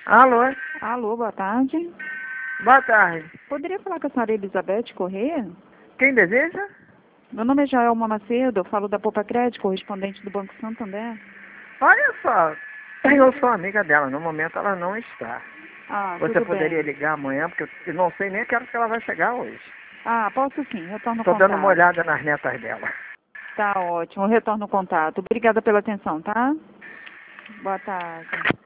Alô? Alô, boa tarde. Boa tarde. Poderia falar com a senhora Elizabeth Corrêa? Quem deseja? Meu nome é Joelma Macedo, eu falo da Poupa Crédito, correspondente do Banco Santander. Olha só, eu sou amiga dela, no momento ela não está. Ah, Você tudo poderia bem. ligar amanhã, porque eu não sei nem a que hora que ela vai chegar hoje. Ah, posso sim, retorno o Estou dando uma contato. olhada nas netas dela. Tá ótimo, eu retorno o contato. Obrigada pela atenção, tá? Boa tarde.